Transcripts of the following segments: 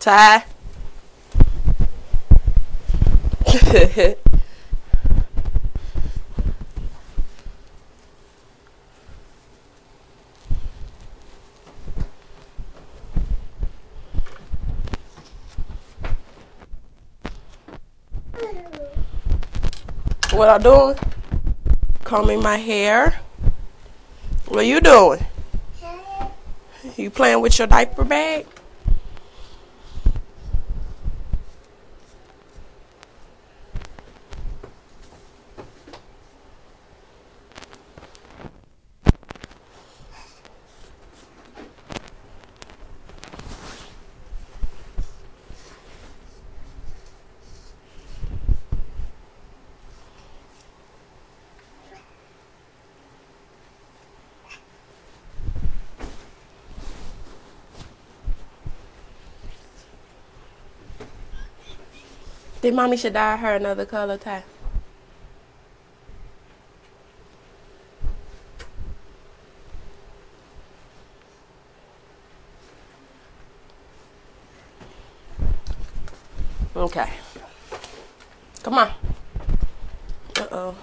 Ty. What I doing? Combing my hair. What you doing? You playing with your diaper bag? Think mommy should dye her another color, Ty? Okay. Come on. Uh-oh.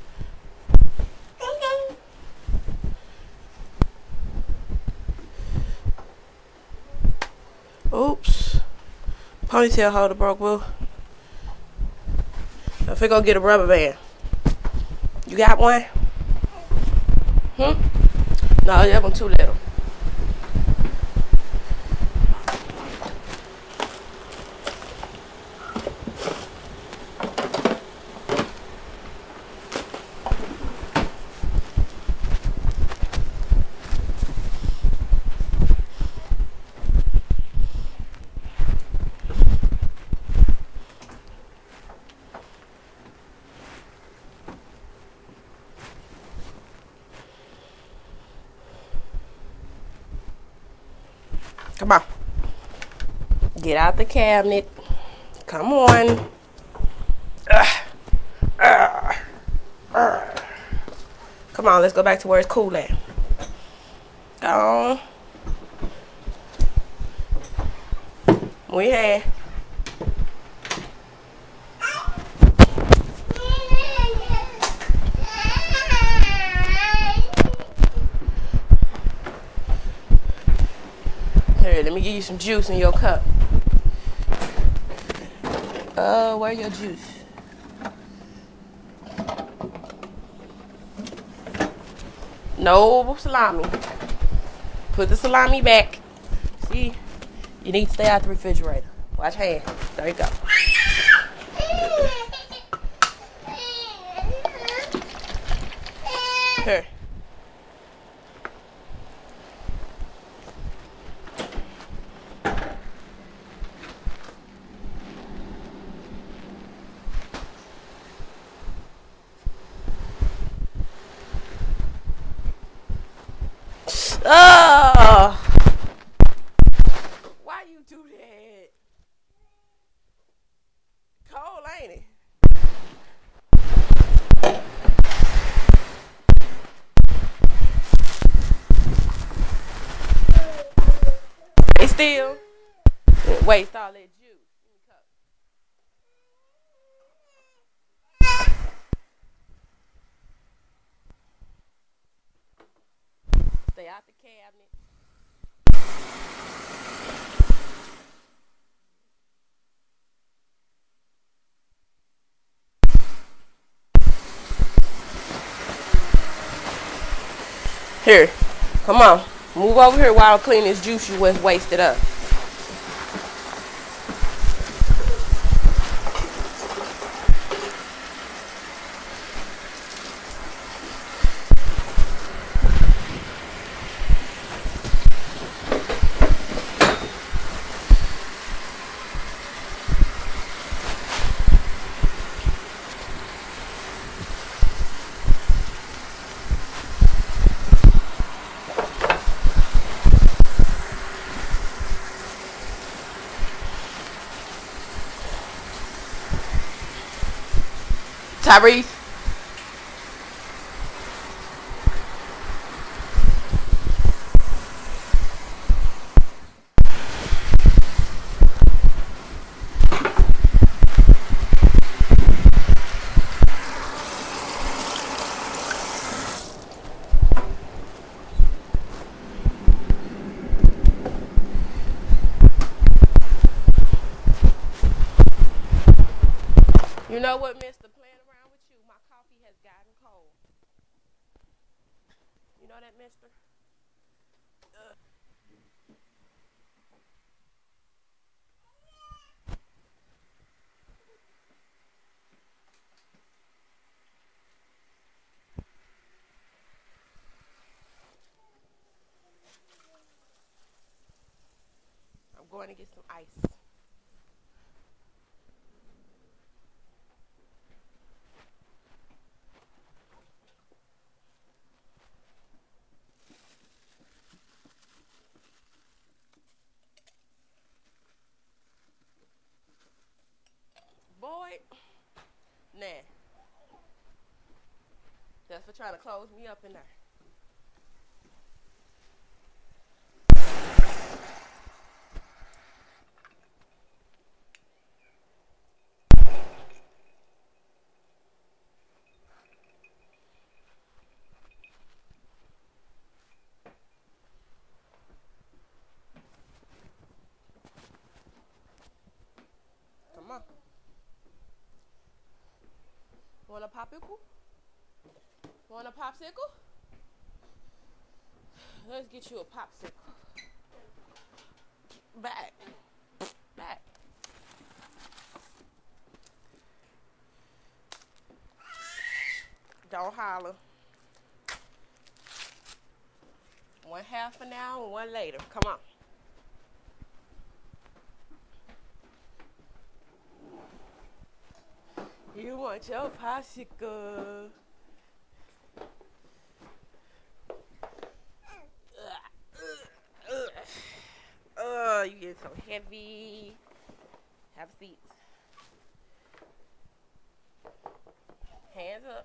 Oops. Ponytail holder broke, boo. If we go get a rubber band. You got one? No, that one too little. Come on. Get out the cabinet. Come on. Come on, let's go back to where it's cool at. Go on. We had. Here, let me give you some juice in your cup. Where's your juice? No salami. Put the salami back. See? You need to stay out the refrigerator. Watch hands. There you go. Here. Oh, why you do that? Cold, ain't it? Stay still. Waste all that juice. Stay out the cabinet. Here, come on. Move over here while I clean this juice you was wasted up. Tyrese. You know what, mister? Playing around with you, my coffee has gotten cold. You know that, mister? I'm going to get some ice. Boy, nah. That's for trying to close me up in there. Come on. Want a popsicle? Want a popsicle? Let's get you a popsicle. Back. Back. Don't holler. One half for now and one later. Come on. You want your popsicle. You get so heavy. Have a seat. Hands up.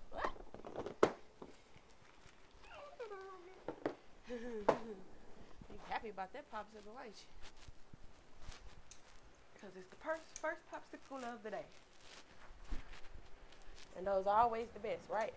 You happy about that popsicle, ain't you? Because it's the first popsicle of the day. And those are always the best, right?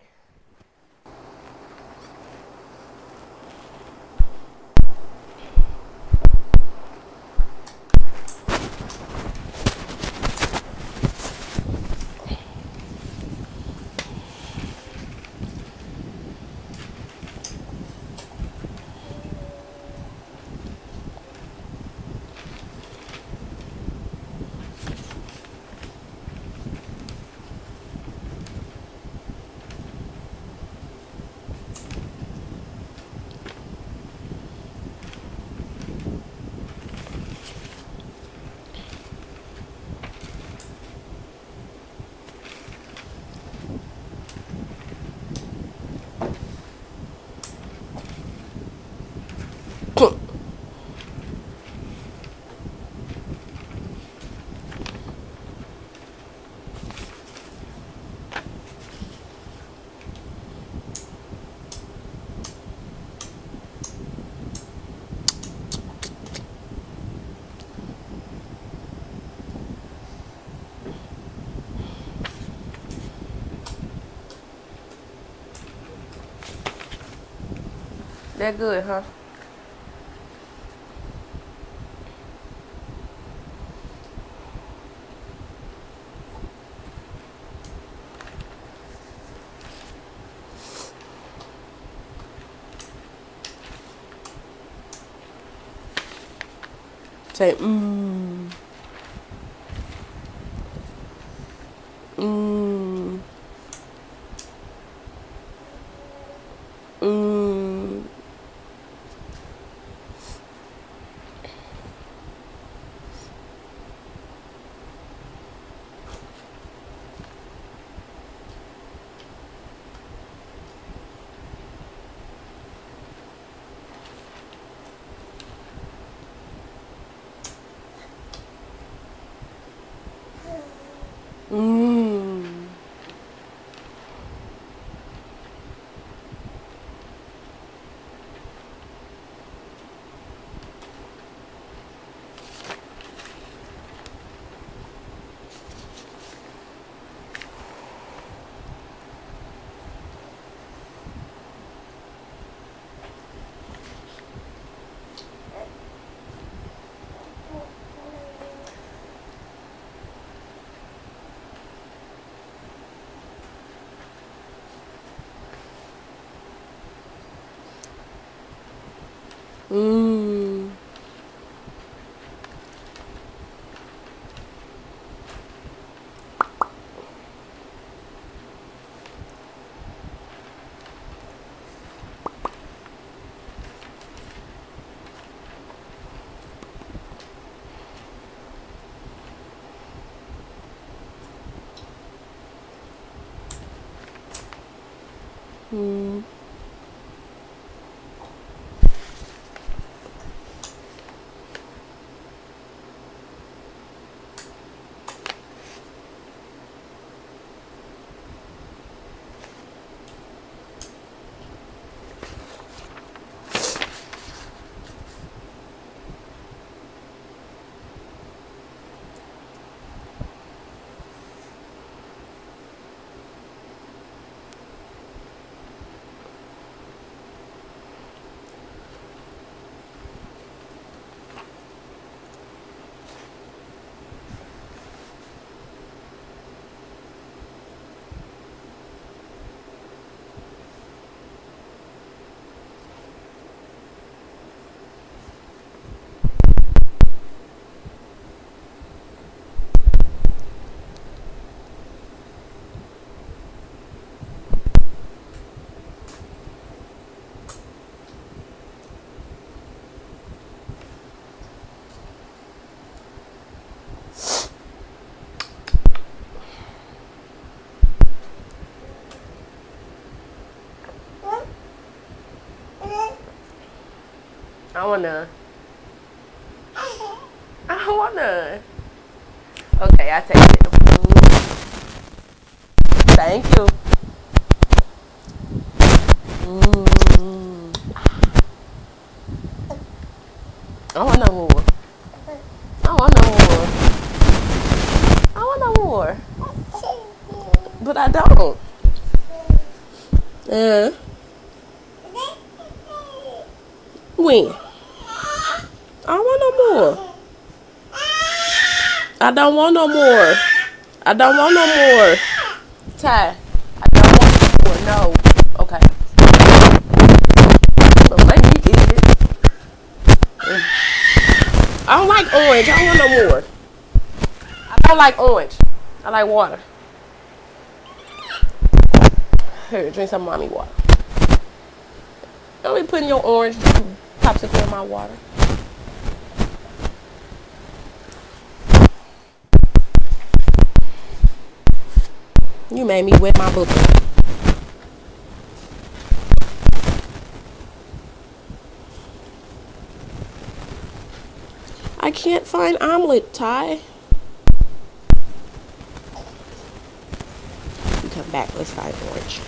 That good, huh? Say, mmm, mmm. Mmm. Mmm. Hmm. I want none. I don't want none. Okay, I take it. Thank you. Mm. I want no more. I want no more. I want no more. But I don't. When? I don't want no more. I don't want no more. I don't want no more. Ty, I don't want no more. No. Okay. But let me eat it. I don't like orange. I don't want no more. I don't like orange. I like water. Here, drink some mommy water. Don't be putting your orange popsicle in my water. You made me wet my book. I can't find omelet, Ty. You come back, let's find orange.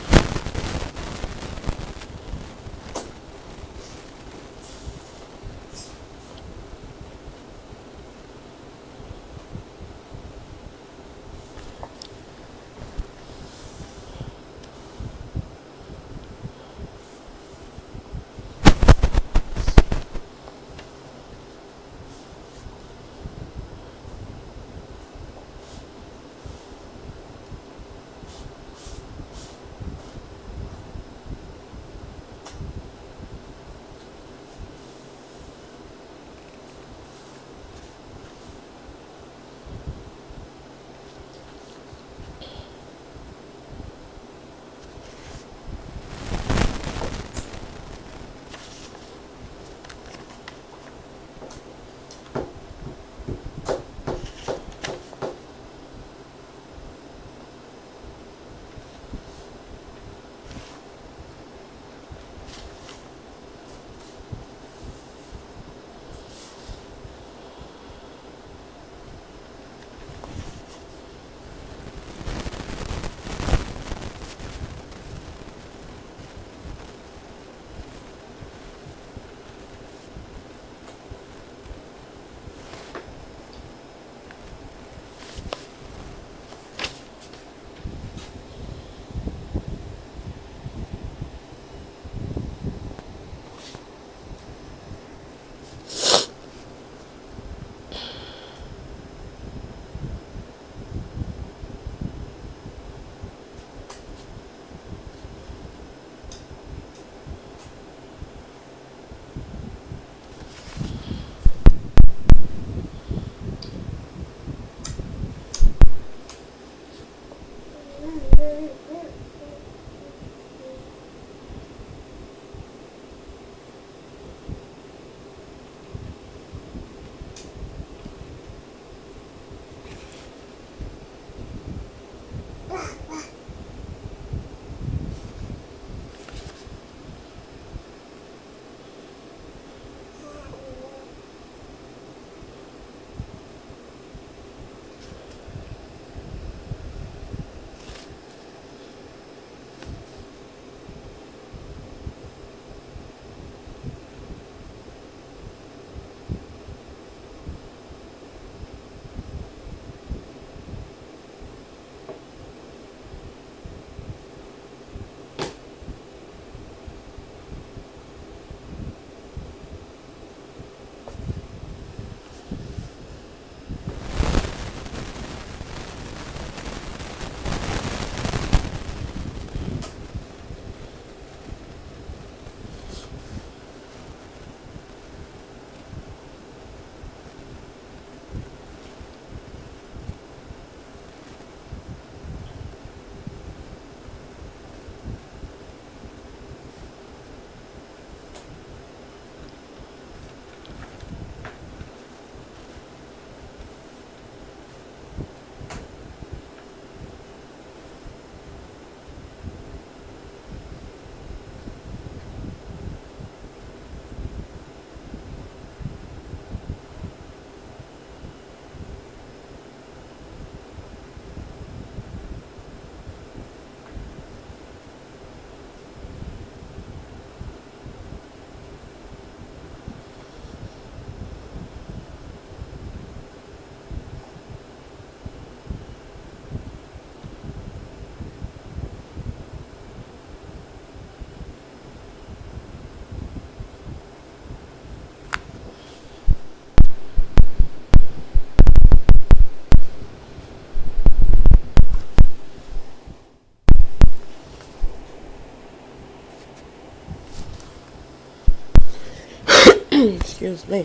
Excuse me.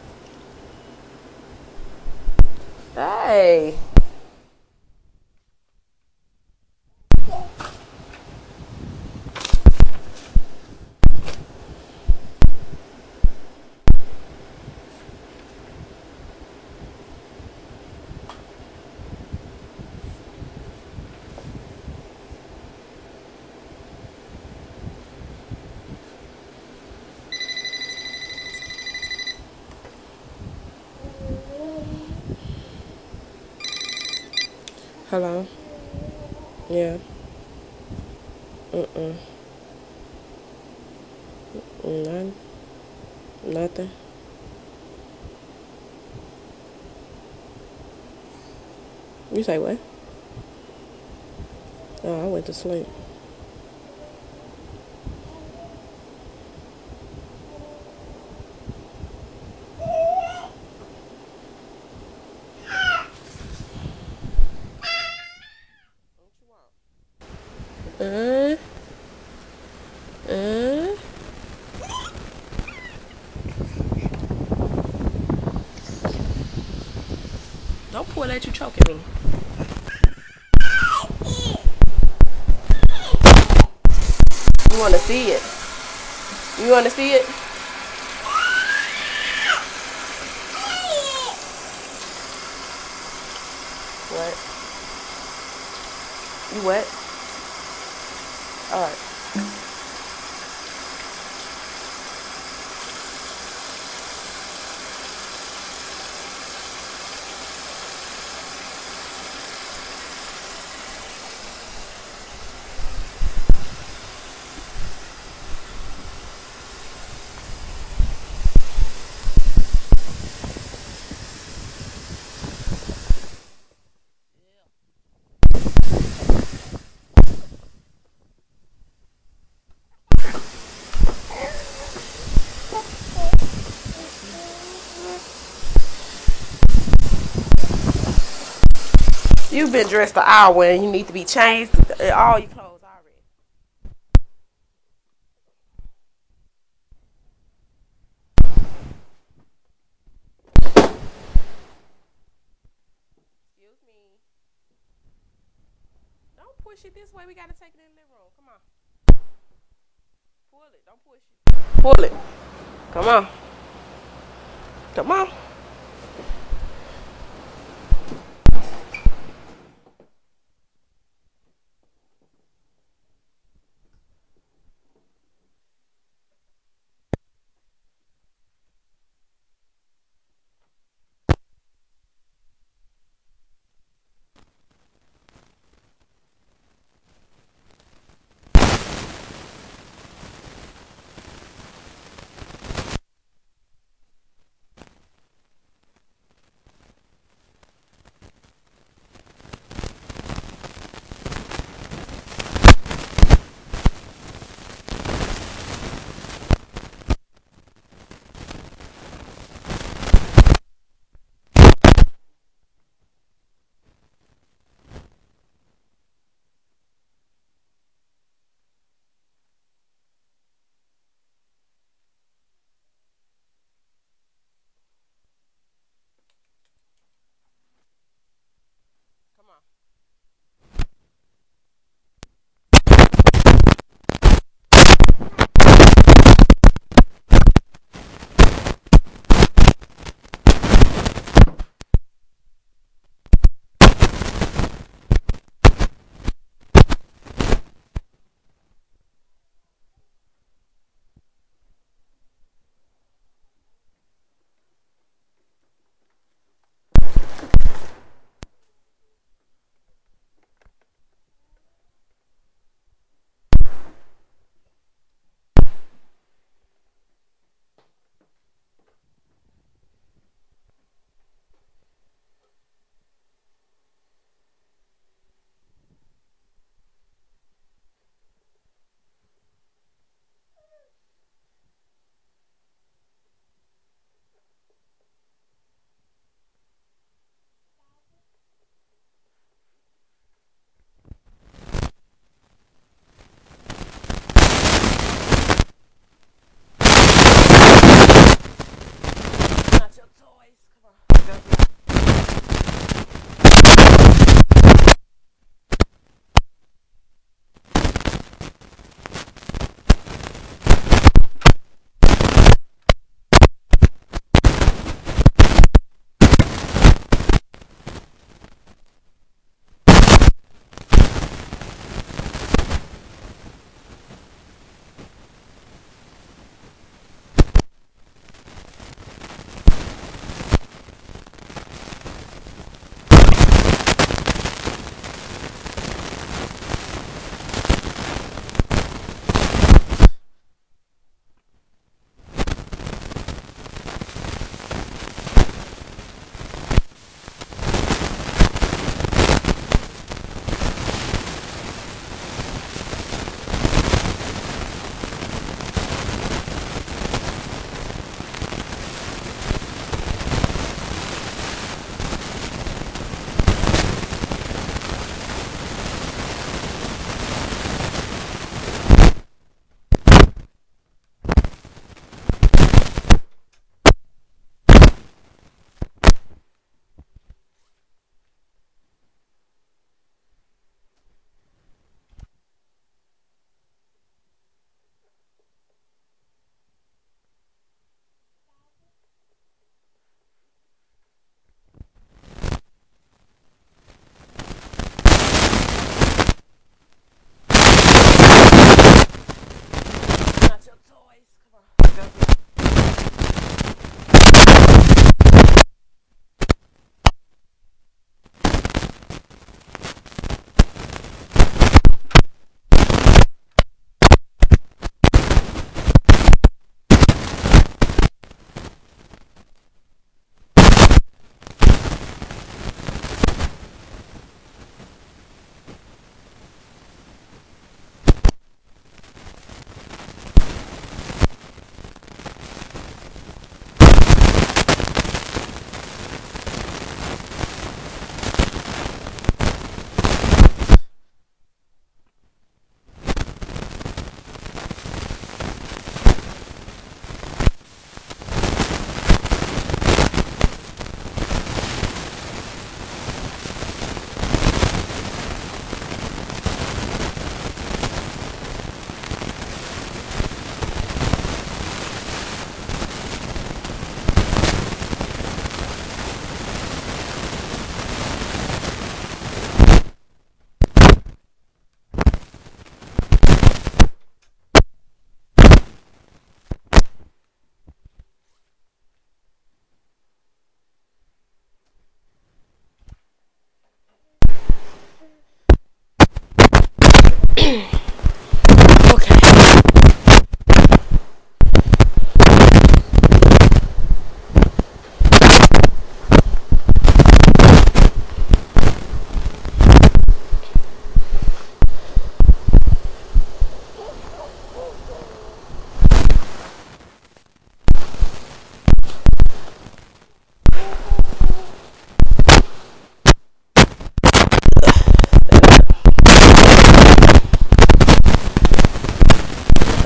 Hey. Hello? Yeah. Mm-mm. None. Nothing. You say what? Oh, I went to sleep. Uh, uh. Don't pull that, you choking me. You want to see it? You want to see it? What? You what? All right. You've been dressed an hour and you need to be changed. All your clothes already. Excuse me. Don't push it this way. We gotta take it in the living room. Come on. Pull it. Don't push it. Pull it. Come on. Come on.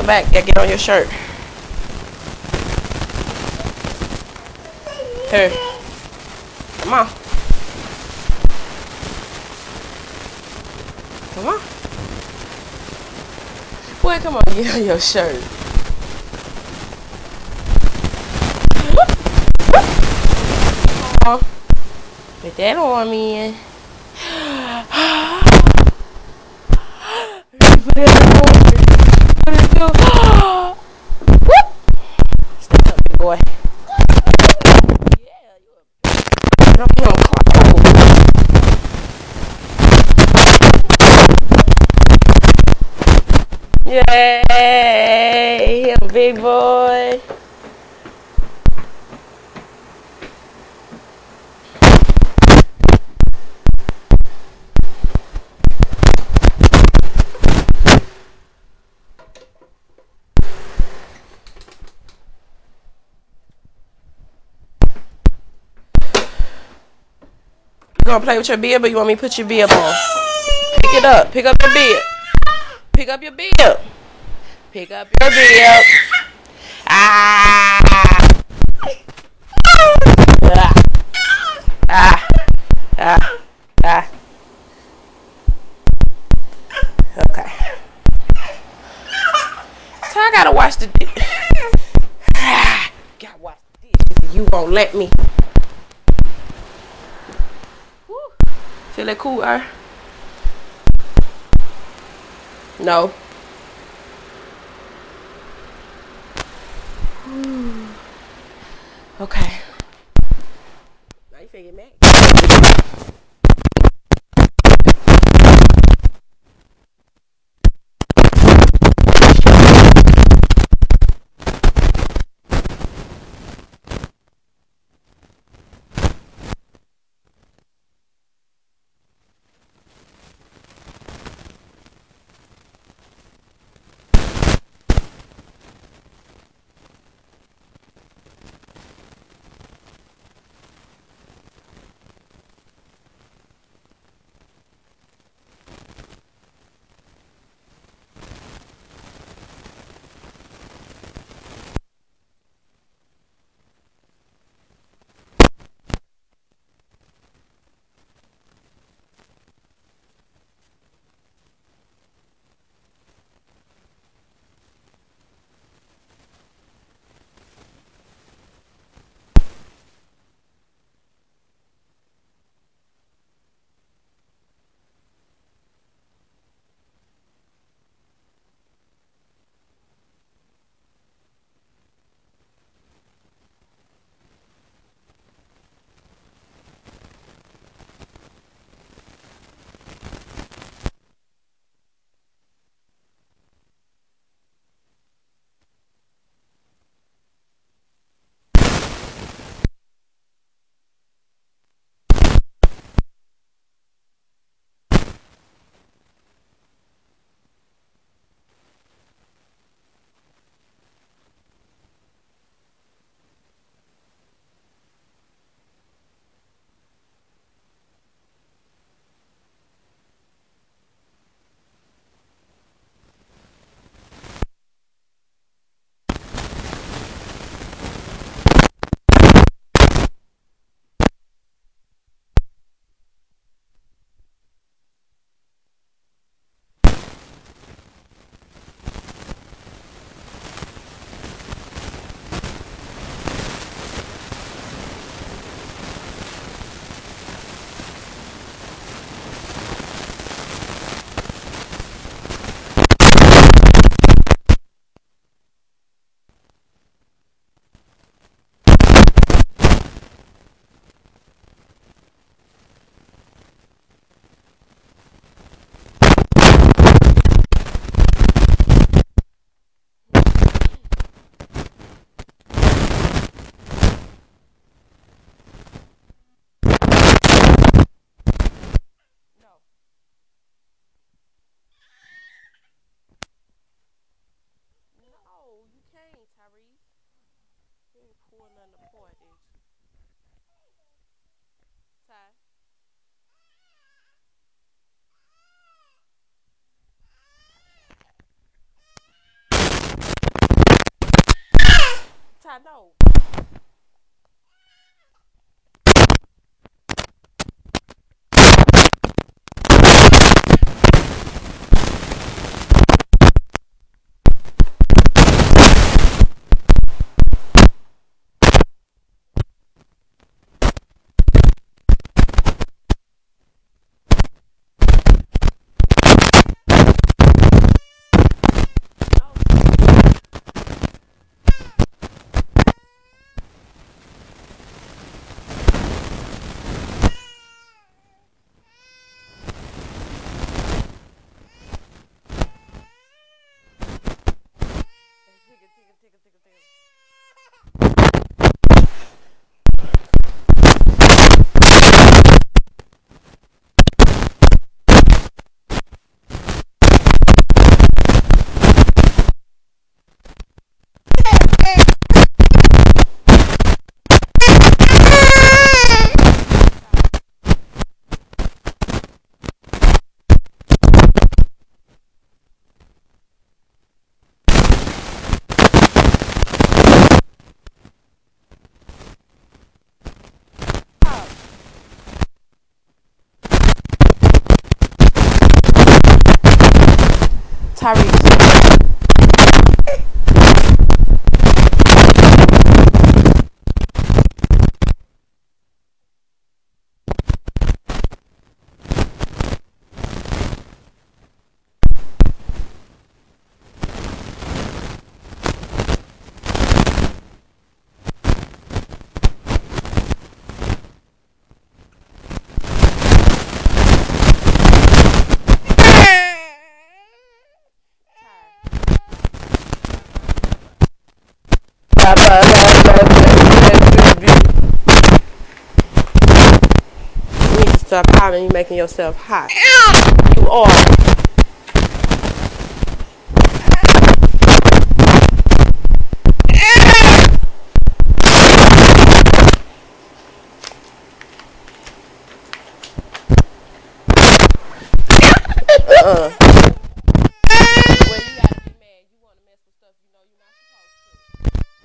Come back. Yeah, get on your shirt. Here. Come on. Come on. Boy, come on. Get on your shirt. Put that on me. Put it on. What it do? Stand up, big boy. Yeah, you a big Yay, a big boy. You gonna play with your bib or you want me to put your bib on? Pick it up. Pick up your bib. Pick up your bib. Pick up your bib. Ah. Ah. Ah. Ah. Okay. So I gotta wash the dish. Gotta wash the dishes. You won't let me. Woo. Feel it cool, No. Okay. Now you feel mad. I know. Tyrese. You need to stop hollering. You're making yourself hot. You are. Well, you gotta be mad. You wanna mess with stuff you know you're not supposed to.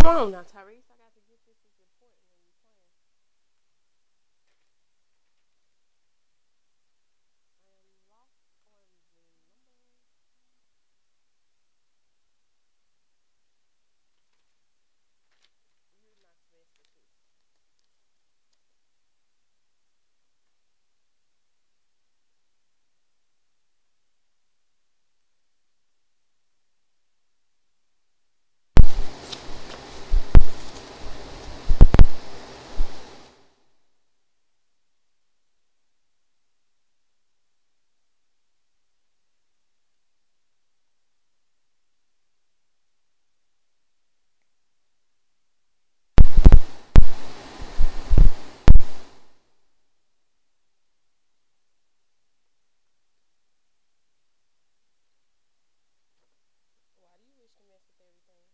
on now, Tyrese. I got to get this. Is important when you playing. I am lost on the number. You're not supposed to choose. Why do you wish to mess with everything?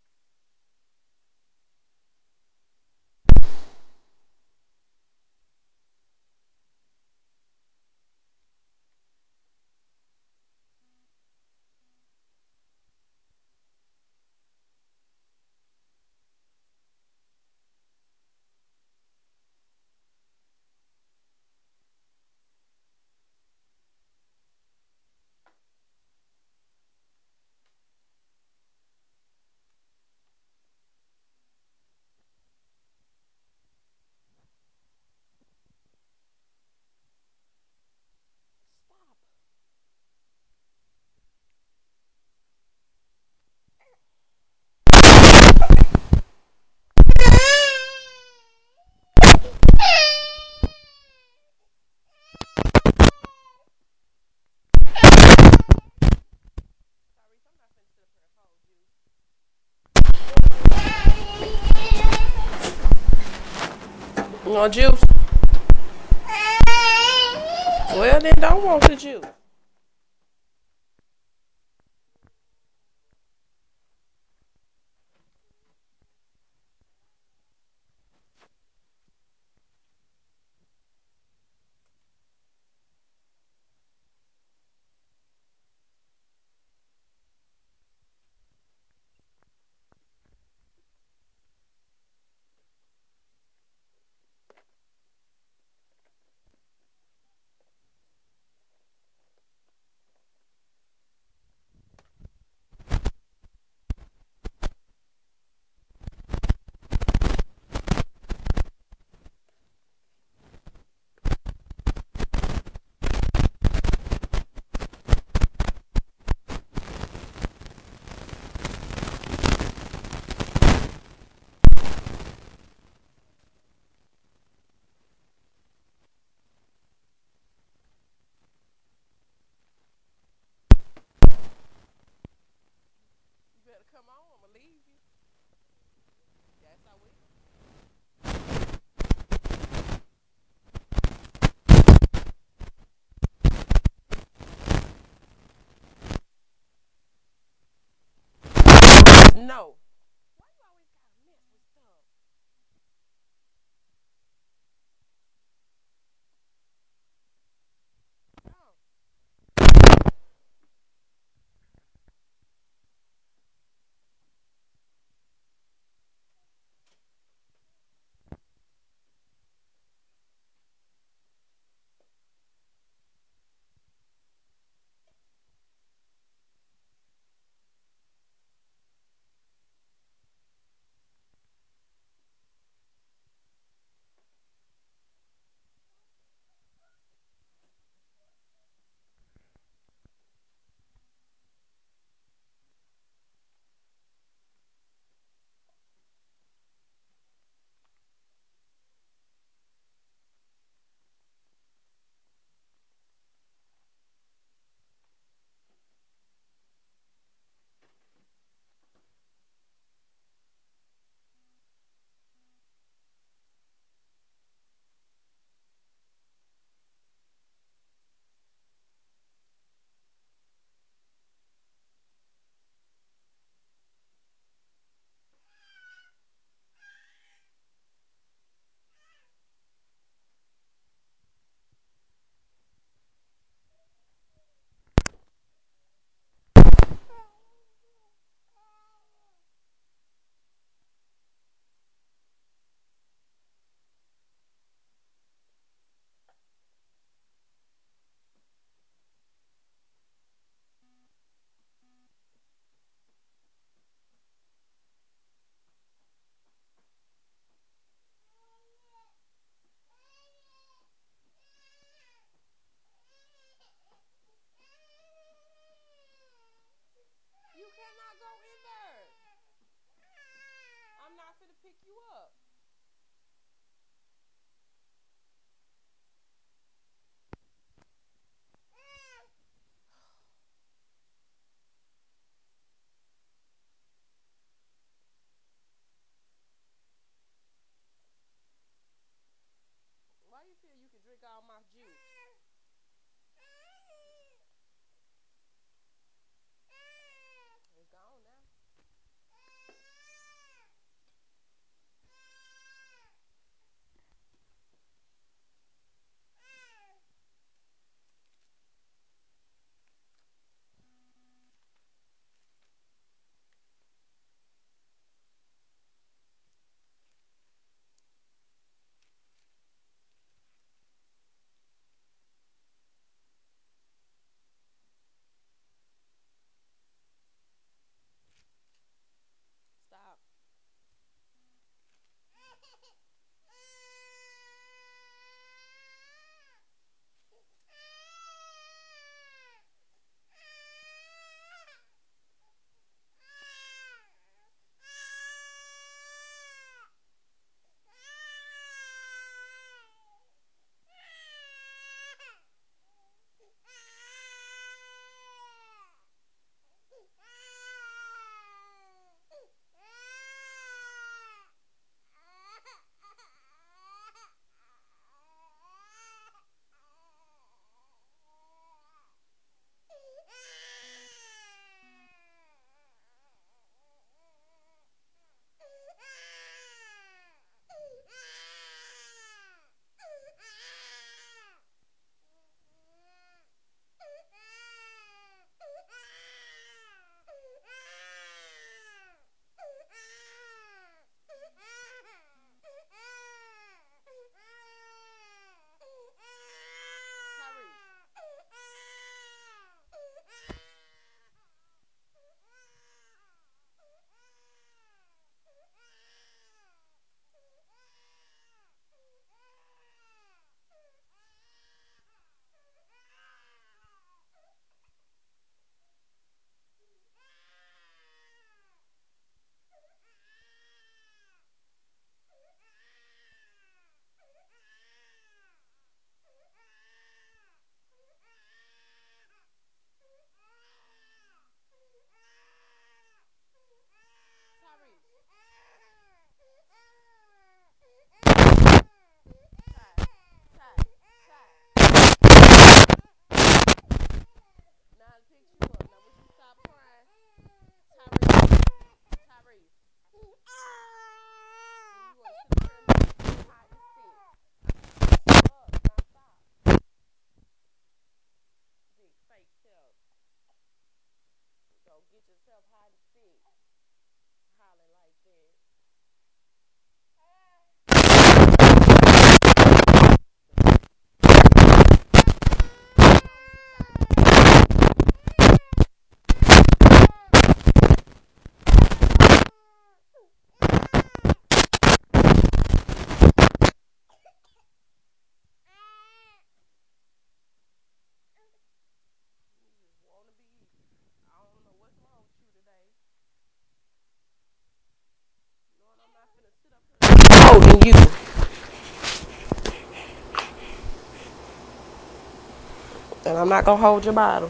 Stop. Tyrese, I'm not finna sit up here and hold you. You want juice? Well, then don't want the juice. You better come on. I'm gonna leave you. Yes, I will. No. Why you always gotta mess with stuff? No. than you. And I'm not gonna hold your bottle.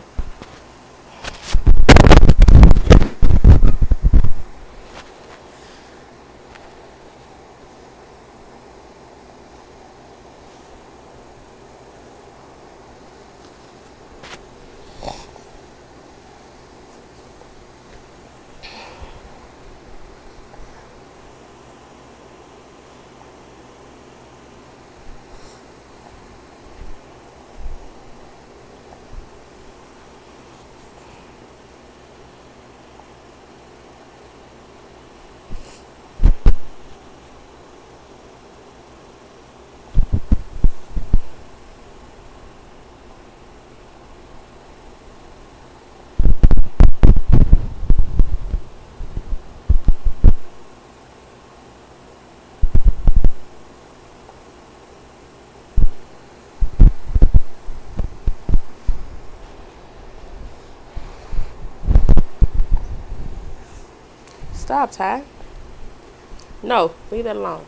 Stop, Ty. No, leave that alone.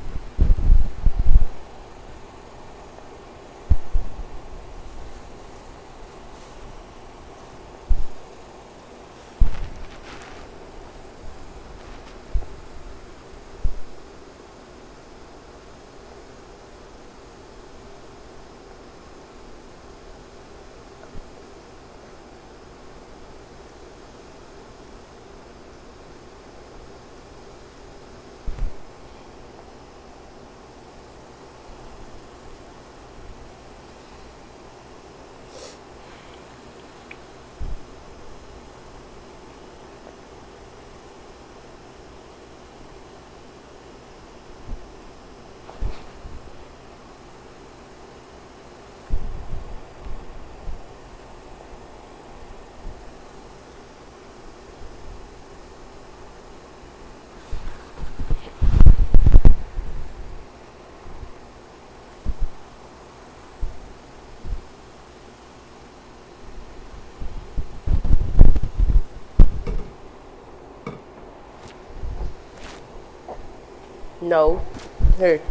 No. Here.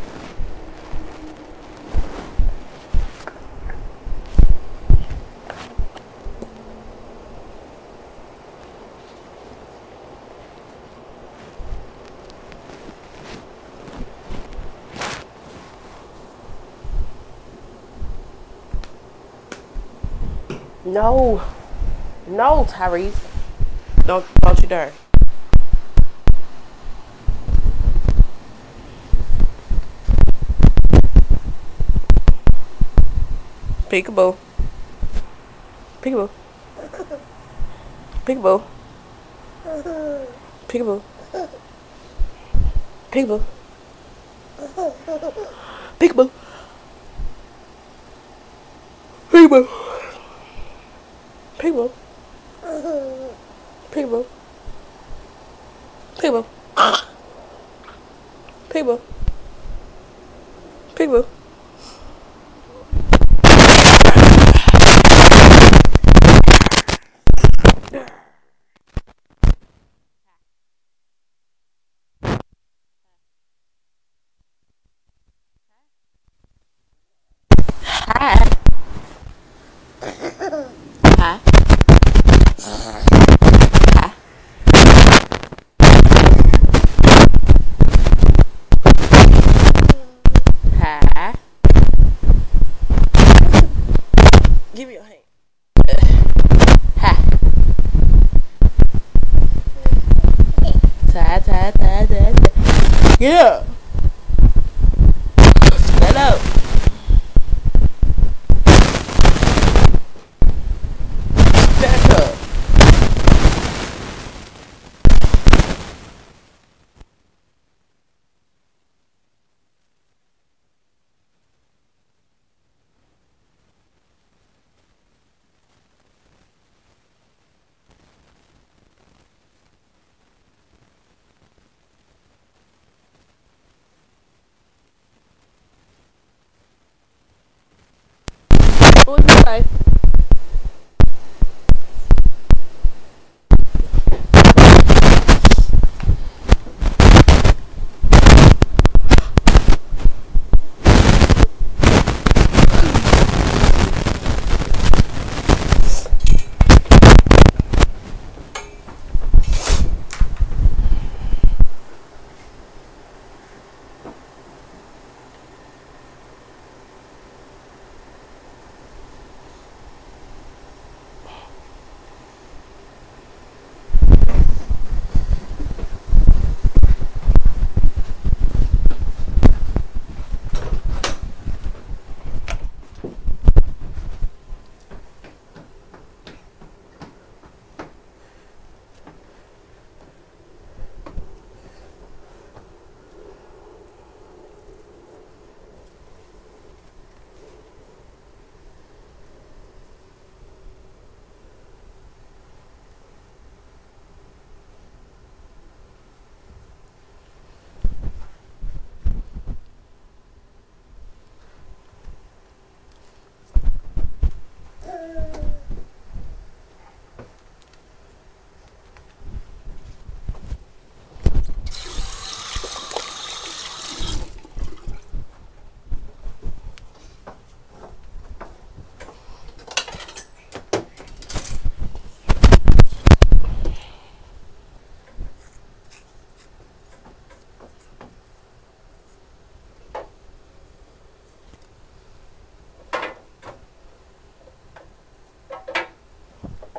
No. No, Tyrese. Don't you dare. Peekaboo. Peekaboo. Peekaboo. Peekaboo. Peekaboo. Peekaboo. Peekaboo. Peekaboo. Peekaboo. Peekaboo. Peekaboo. Peekaboo. Hi. Hi. Hi. Hi. Give me your hand. Hi. Ty. Yeah. Stand up. Stand up. What you say?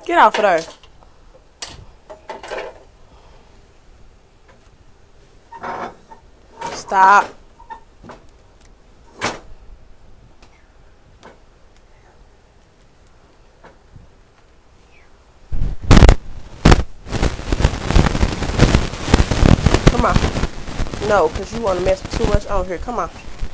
Get off of there. Stop. Come on. No, because you want to mess too much on here. Come on.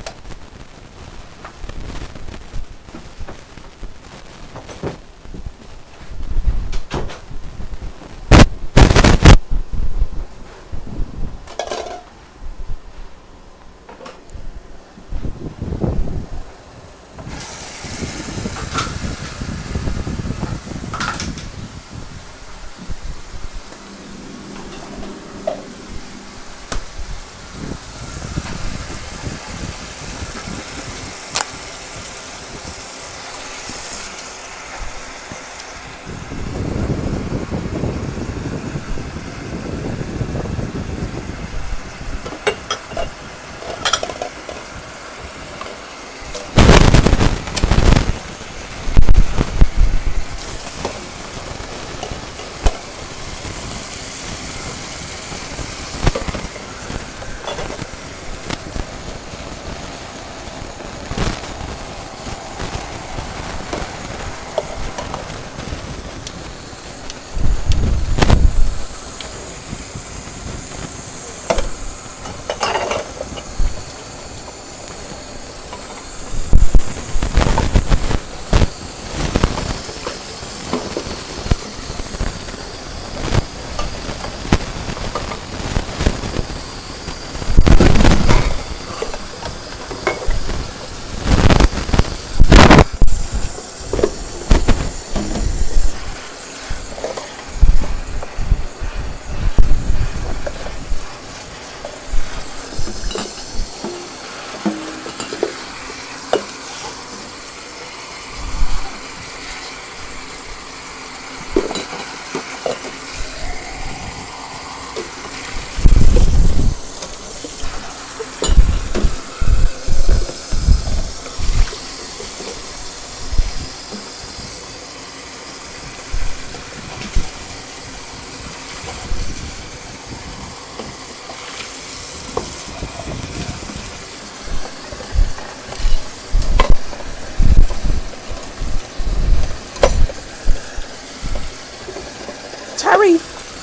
Tyree,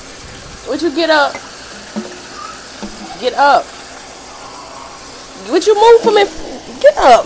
would you get up? Get up. Would you move for me? Get up.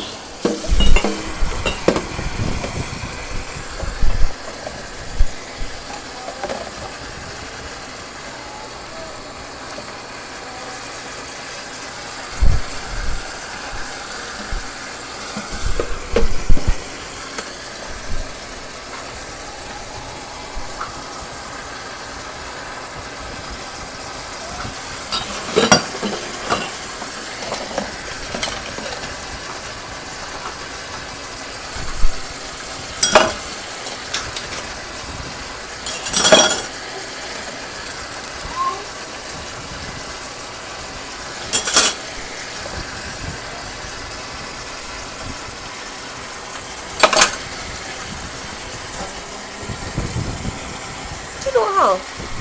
What you doing home?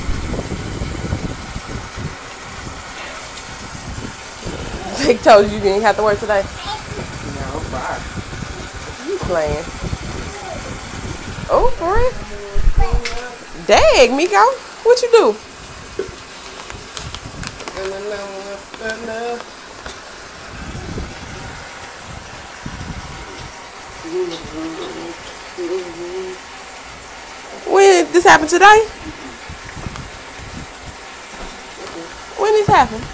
They told you didn't have to work today. No, bye. You playing? Oh, for real? Dang, Miko. What you do? When this happened today? When this happened?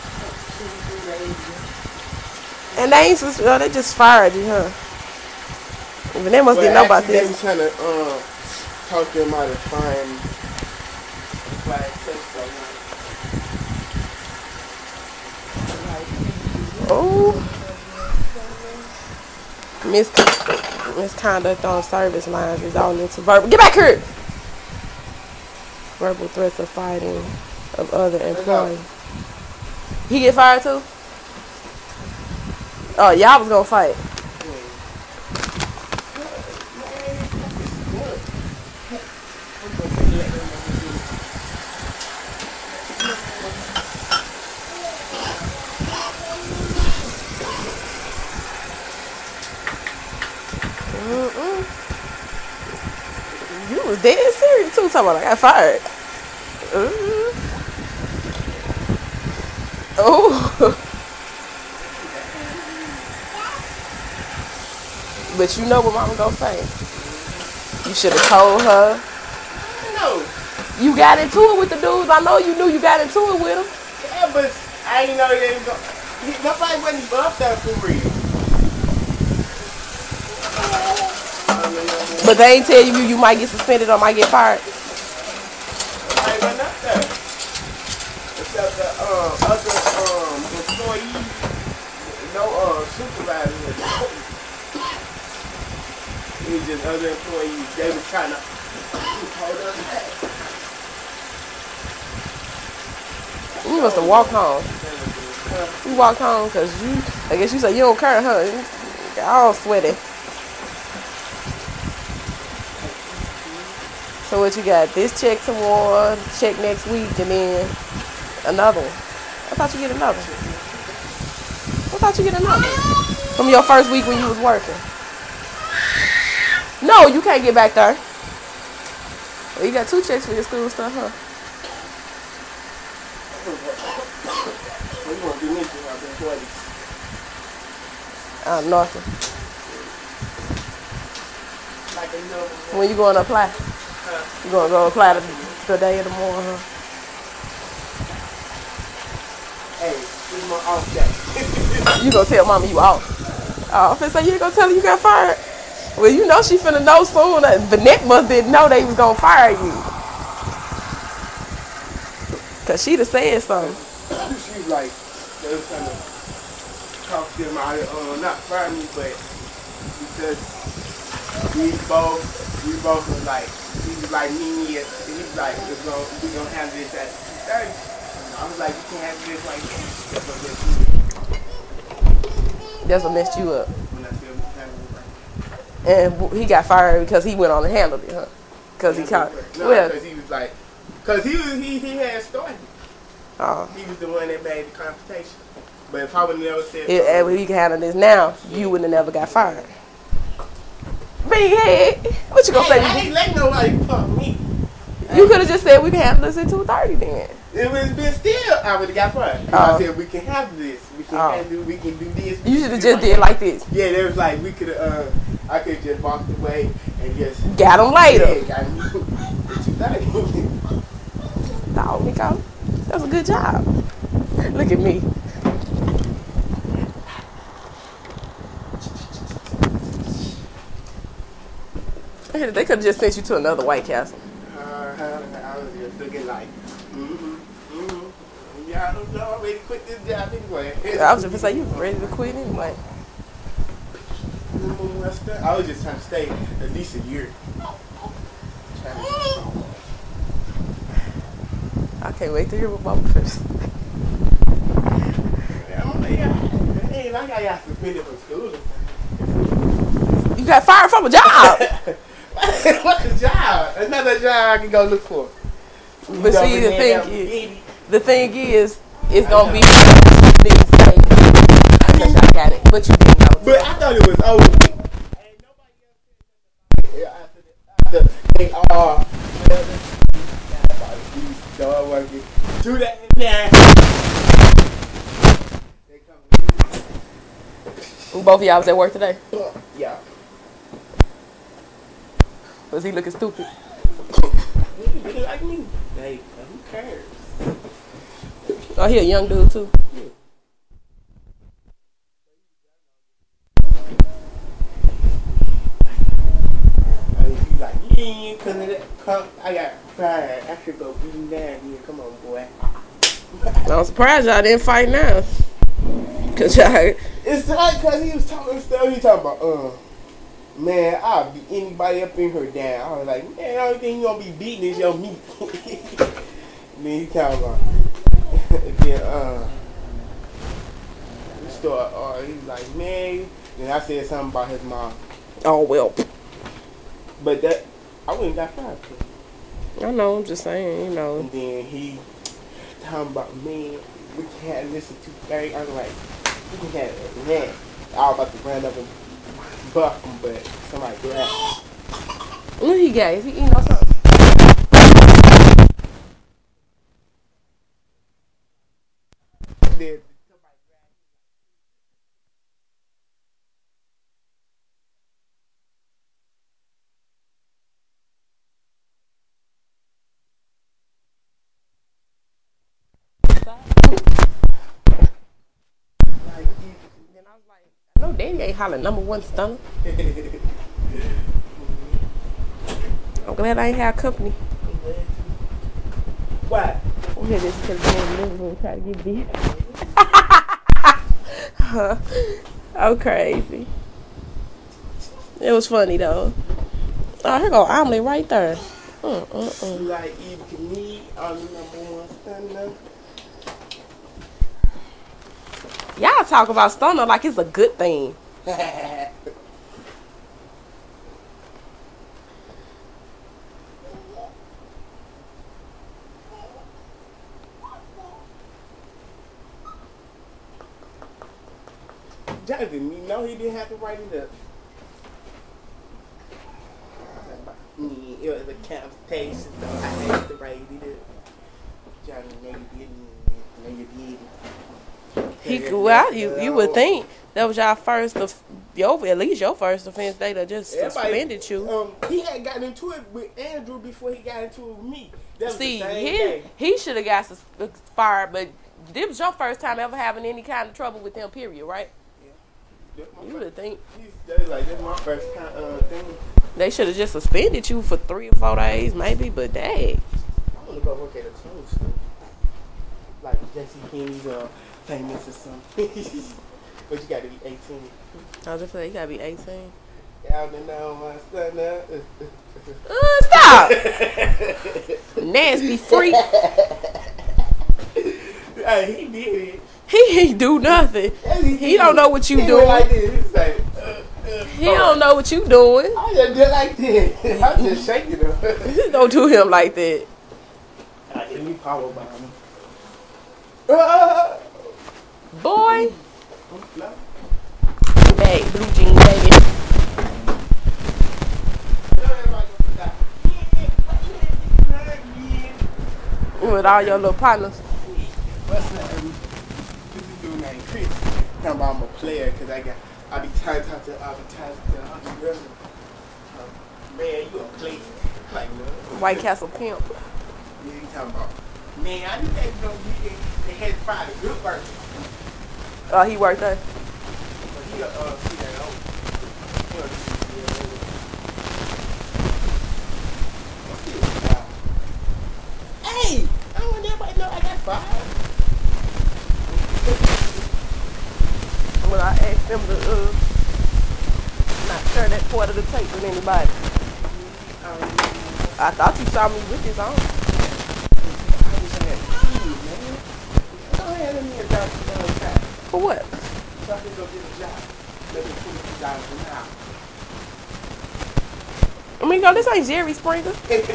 And they ain't supposed to, they just fired you, huh? Even they must didn't know about They this. trying to talk them out of fine flag text Oh, misconduct on service lines resulting into verbal. Get back here! Verbal threats of fighting of other employees. He get fired too? Oh, y'all was gonna fight. was dead serious too. Talking about I got fired. Oh. But you know what mama gonna say. You should have told her. No. You got into it with the dudes. I know you knew you got into it with them. Yeah, but I didn't know they was going. Nobody wasn't up there for real. But they ain't tell you might get suspended or might get fired. Nobody wasn't up there. Except the other employees, no supervisors. It was just other employees. They was trying to hold us back. You must have walked home. You walked home because I guess you said you don't care, huh? You got all sweaty. So what you got? This check tomorrow, check next week, and then another one. I thought you get another. From your first week when you was working. No, you can't get back there. Well, you got 2 checks for your school stuff, huh? Nothing. When you going to apply? You going to go apply today or tomorrow, huh? Hey, this is my off day. You gonna tell mama you off? Oh, if so you ain't gonna tell her you got fired? Well, you know she finna know soon. Vanette must didn't know they was gonna fire you. Cause she'd have said something. She's like, they was trying to talk to him out of, not fire me, but because we both was like, he was like me, and he was like, we gonna have this at 30. I was like, you can't have this like that. That's what messed you up. When I said we can't have it And he got fired because he went on and handled it, huh? Because he caught. No, because he was like, because he had started. Oh. He was the one that made the confrontation. But if I would never said If he can handle this now, you wouldn't have never got fired. Big head. What you gonna say? I ain't letting nobody fuck me. You could have just said we can handle this at 2:30 then. It was been still, I would have got fired. I said we can have this. We can handle. We can do this. You should have just did like this. Yeah, there was like we could have. I could have just walked away and just got him later. Yeah, got him. Dog, Nico. That's a good job. Look at me. They could have just sent you to another White Castle. I was just looking like, yeah, I'm ready to quit this job anyway. I was just gonna say you ready to quit anyway. I was just trying to stay at least a year. I can't wait to hear what Mama says. It ain't like I got suspended from school. You got fired from a job. What's a job? Another job I can go look for. But see, the thing is, it's gonna be things say. I guess I got it, but you didn't know. But I thought it was over. Ain't nobody else after they all dog working. Do that now. Both of y'all was at work today. Yeah. Was he looking stupid? He look like me. Hey, who cares? Oh, he a young dude too. Yeah. He's like, yeah, cause of that. I got fired. I should go beat him down here. Come on, boy. I'm surprised y'all didn't fight now. Cause y'all. It's like cause he was talking stuff. He talking about, man, I'll beat anybody up in her down. I was like, man, the only thing you gonna be beating is your meat. And then he talking about, then we start. He was like, man. Then I said something about his mom. Oh well. But that I wouldn't got fired. I know. I'm just saying, you know. And then he talking about, man, we can't listen to 30. I was like, we can have it. Man, I was about to run up and buck him, but somebody grabbed him. What he got? Is he eating or something? Daddy ain't hollering #1 stunner. I'm glad I ain't have company. What? I'm here just because they're in the living room trying to get busy. I'm crazy. It was funny though. Oh, here go omelet right there. Like Eve can eat on the #1 stunner. Y'all talk about stunner like it's a good thing. Jonathan, you know he didn't have to write it up. It was a conversation, so I had to write it up. Johnny, no, you didn't. No, you didn't. Well, you would think that was your first, at least your first offense. They just suspended you. He had gotten into it with Andrew before he got into it with me. That was See, the same day. he should have got fired, but this was your first time ever having any kind of trouble with them, period, right? Yeah. You would think. That's my first thing. They should have just suspended you for 3 or 4 days, maybe, but dang. I want to go work at a clothes store. Like J.C. Penney's famous or something. But you got to be 18. I was just saying, you got to be 18. Y'all know my stunner. Stop! Nasty freak. Hey, he did it. He ain't do nothing. He don't know what you he doing. Like this. He's like, he don't know what you doing. I just did like this. I'm just shaking him. Don't do him like that. Let me power bomb. Boy. Hey, blue jean baby. With all your little partners. What's that? This is dude named Chris. Talking about I'm a player because I be trying to talk to all the girls. Man, you a player. Like, no. White Castle pimp. Yeah, you talking about. Man, I knew they had to find a good person. Oh, he worked there. But he see that old. Hey! I don't want everybody to know I got fired. When I asked them to not share that part of the tape with anybody. I thought you saw me with this on. For what? So I can go get a job. Let me $22 an hour. I mean, go, this ain't Jerry Springer.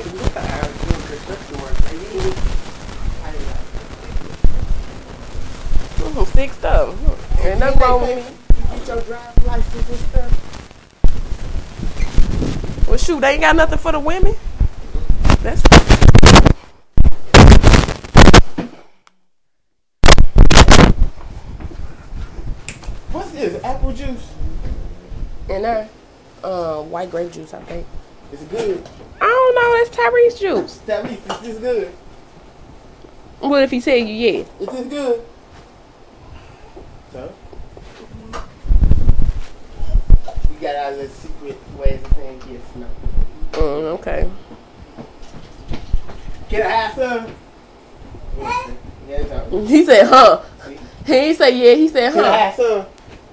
Fixed up. Ain't nothing wrong with me. You get your driver's license and stuff. Well, shoot, they ain't got nothing for the women. That's. What's this? Apple juice? And there, white grape juice, I think. It's good. I don't know. That's Tyrese juice. Tyrese, is this good? What if he tell you yeah? Is this good? So? We got our little secret ways of saying yes, no. Okay. Can I have some? Yeah, He said, huh. He ain't say yeah, he said, huh. Can I have some?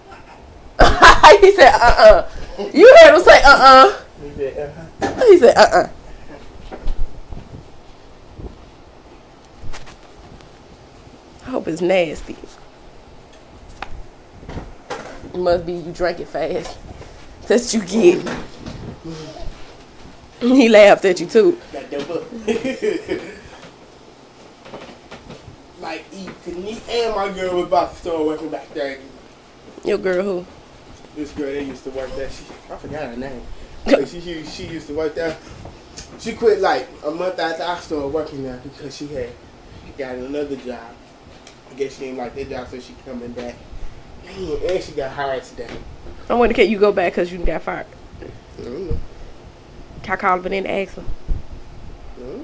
He said, You heard him say, He said, He said, I hope it's nasty. It must be you drank it fast. That's what you get. He laughed at you too. Got that book. Like, Denise and my girl was about to start working back there. Your girl who? This girl that used to work there, I forgot her name. But she used to work there. She quit like a month after I started working there because she got another job. I guess she didn't like that job, so she coming back. And she got hired today. I wonder, can you go back because you got fired? I don't know. Can I call her and ask her?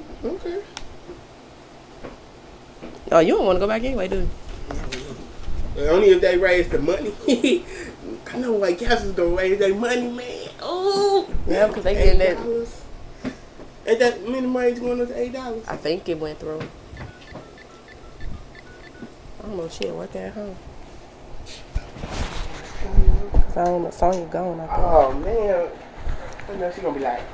Okay. Oh, you don't want to go back anyway, do you? Only if they raise the money. I know White Castle's gonna raise their money, man. Oh, Yeah, because they getting that. Ain't that minimum wage going up to $8? I think it went through. I don't know. She ain't working at home. I don't know. Sonya gone. I think. Oh man. I know she gonna be like.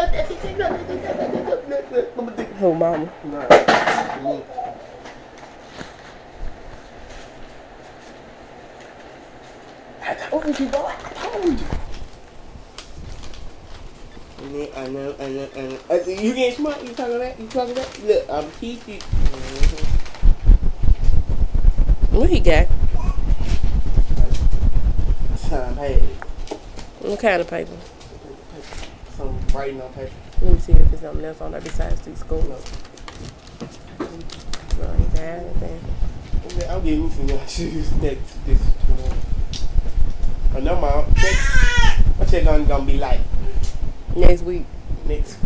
Who, mama? No. Me. I told you, boy. I told you. I know. You getting smart? You talking that? Look, I'm teaching. What he got? Some paper. What kind of paper? Some writing on paper. Let me see if there's something else on there besides the school. No, he got anything. I'll give me some shoes next this tomorrow. I know my check on gonna be like Next week. $13.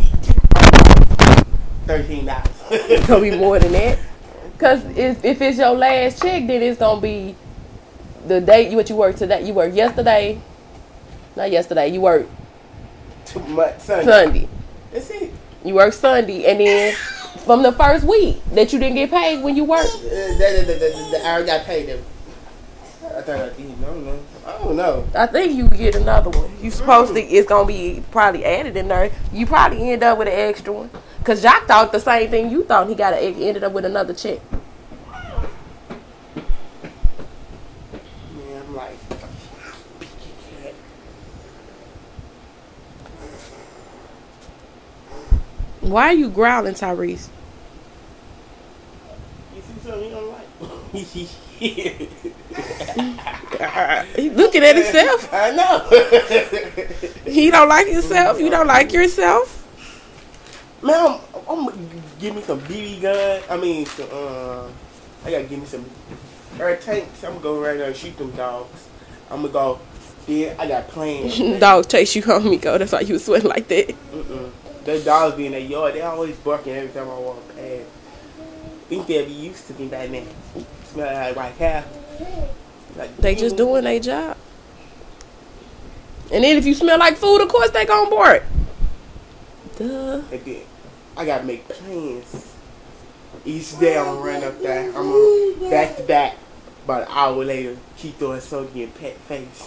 It's gonna be more than that. Cause if it's your last check, then it's gonna be the date what you worked today. You worked yesterday. Not yesterday. You worked Sunday. That's it. You worked Sunday, and then from the first week that you didn't get paid when you worked. I already got paid them. I thought I did. I don't know. I think you get another one. You supposed to. It's gonna be probably added in there. You probably end up with an extra one. Cause Jock thought the same thing you thought. He ended up with another check. Yeah, I'm like. Why are you growling, Tyrese? You see something you don't like? He looking at himself. I know. He don't like himself. You don't like yourself. Man, I'm gonna give me some BB gun. I mean, I gotta give me some air tanks. I'm gonna go right now and shoot them dogs. I'm gonna go. Yeah, I got plans. Dog chase you home, go. That's why you was sweating like that. Those dogs be in their yard. They always barking every time I walk past. I think they'll be used to me by now. Smell like white cow. Like, they just doing their job. And then if you smell like food, of course they gonna bark. Duh. And then I gotta make plans. Each day I'm gonna run up there. I'm gonna back to back. About an hour later, keep throwing Sonya in pet face.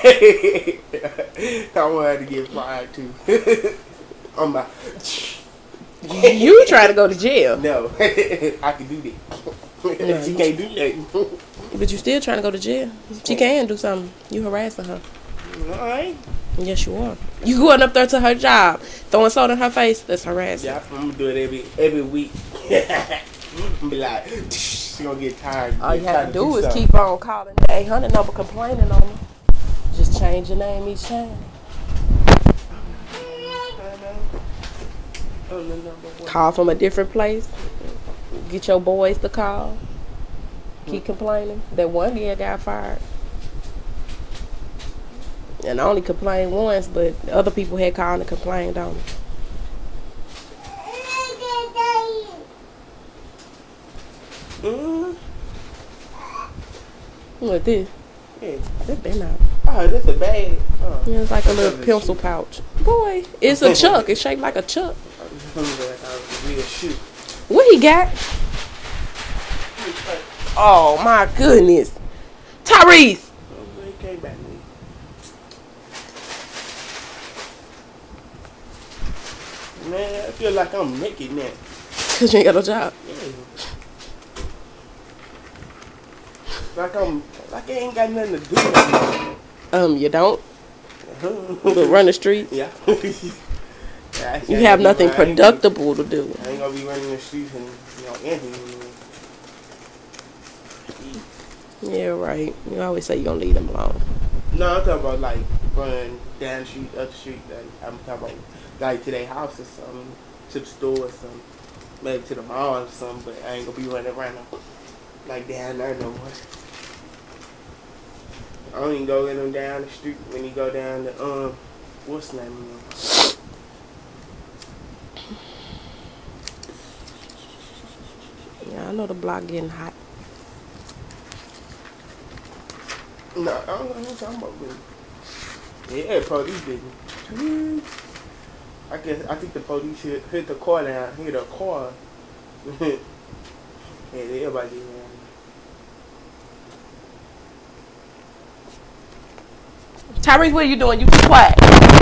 I want her to get fired too. I'm like, you trying to go to jail? no, I can do that. She can't do that. But you still trying to go to jail? She can do something. You harassing her. Alright. Yes, you are. You going up there to her job, throwing salt in her face. That's harassing. Yeah, I'm gonna do it every week. I'm gonna be like, she gonna get tired. All you have to do is keep on calling the 800 number, complaining on her. Just change your name each time. Call from a different place. Get your boys to call. Keep complaining. That one guy got fired. And I only complained once, but other people had called and complained on me. What this? Yeah. That been out. Oh, that's a bag. Oh. Yeah, it's like a little pencil pouch. Boy, it's a chuck. It's shaped like a chuck. What he got? Oh my goodness, Tyrese! He came back. Man, I feel like I'm naked now. Cause you ain't got no job. Yeah. Like I ain't got nothing to do. You don't? But run the streets? Yeah. You have nothing productive to do. I ain't gonna be running the streets and anything. Yeah, right. You always say you gonna leave them alone. No, I'm talking about like running down the street, up the street. Like, I'm talking about like to their house or something, to the store or something, maybe to the mall or something. But I ain't gonna be running around like down there no more. I don't even go let them down the street when you go down the what's the name of them? Yeah, I know the block getting hot. No, I don't know what you're talking about, baby. Yeah, police, baby. I think the police hit the car down. Hit a car. Yeah, everybody did, man. Tyrese, what are you doing? You be quiet.